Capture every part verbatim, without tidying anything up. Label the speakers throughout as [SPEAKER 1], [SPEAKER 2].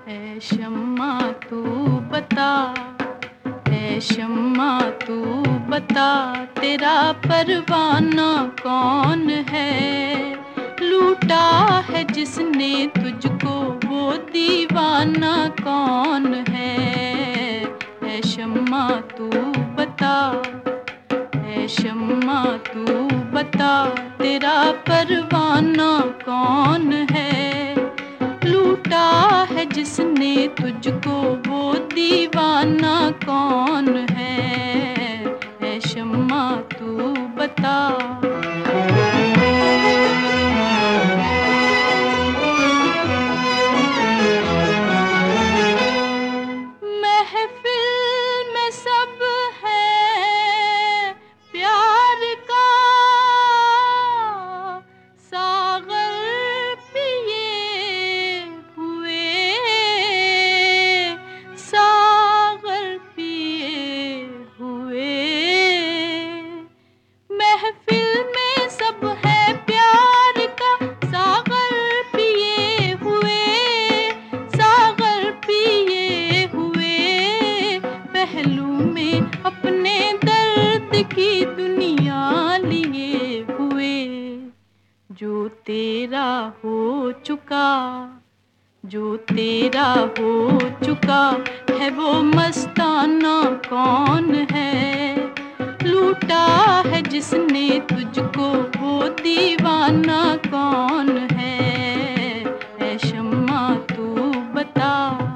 [SPEAKER 1] ऐ शम्मा तू बता, ऐ शम्मा तू बता, तेरा परवाना कौन है? लूटा है जिसने तुझको वो दीवाना कौन है? ऐ शम्मा तू बता, ऐ शम्मा तू बता, तेरा परवाना कौन है? लूटा है जिसने तुझको वो दीवाना कौन है? ऐ शम्मा तू बता। महफिल में सब है प्यार का, सागर पिए हुए, सागर पिए हुए। महफिल में सब है प्यार का, सागर पिए हुए, सागर पिए हुए। पहलू में अपने दर्द की दुनिया लिए हुए। जो तेरा हो चुका, जो तेरा हो चुका है, वो मस्ताना कौन है? लूटा है जिसने तुझको वो दीवाना कौन है? ऐ शम्मा तू बता।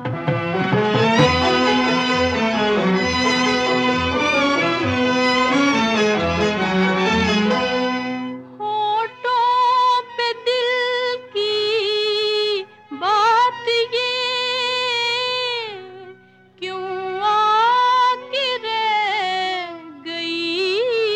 [SPEAKER 1] होठों पे दिल की बात ये क्यों आके रह गई,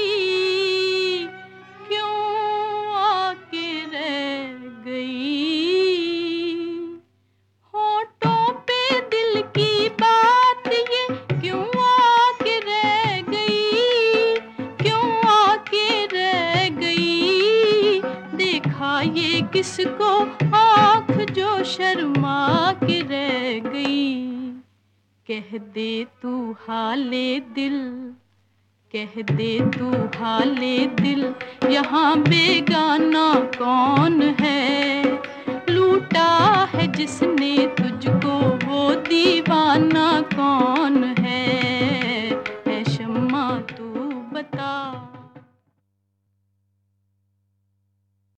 [SPEAKER 1] क्यों आके रह गई? होठों पे दिल की बात ये क्यों आके रह गई, क्यों आके रह गई? देखा ये किसको आँख जो शर्मा के रह गई? कह दे तू हाले दिल, कह दे तू हाले दिल, यहाँ बेगाना कौन है? लूटा है जिसने